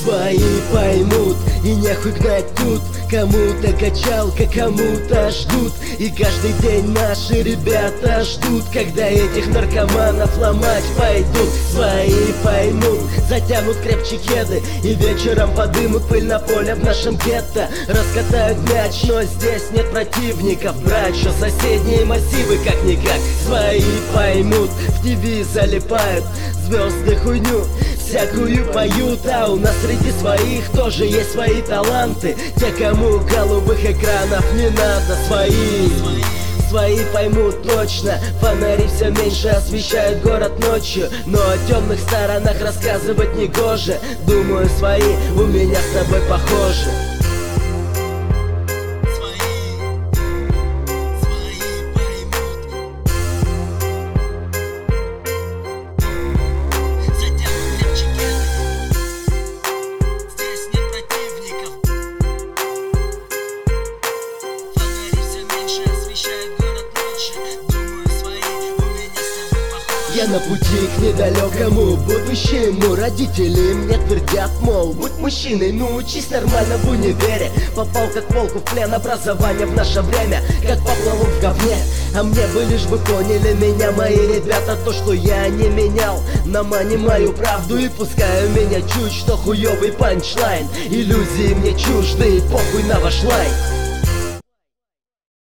Свои поймут и нехуй гнать тут. Кому-то качалка, кому-то ждут. И каждый день наши ребята ждут, когда этих наркоманов ломать пойдут. Свои поймут, затянут крепче кеды и вечером подымут пыль на поле в нашем гетто. Раскатают мяч, но здесь нет противников. Брать, что соседние массивы как-никак. Свои поймут, в ТВ залипают звезды хуйню всякую поют, а у нас среди своих тоже есть свои таланты. Те, кому голубых экранов не надо. Свои поймут точно. Фонари все меньше освещают город ночью, но о темных сторонах рассказывать не гоже. Думаю, свои у меня с тобой похожи. Я на пути к недалекому будущему. Родители мне твердят, мол, будь мужчиной, ну учись нормально в универе. Попал как волку в плен, образование в наше время как поплаву в говне. А мне бы лишь бы поняли меня мои ребята. То, что я не менял на мане мою правду. И пускай у меня чуть что хуёвый панчлайн. Иллюзии мне чужды, похуй на ваш лайк.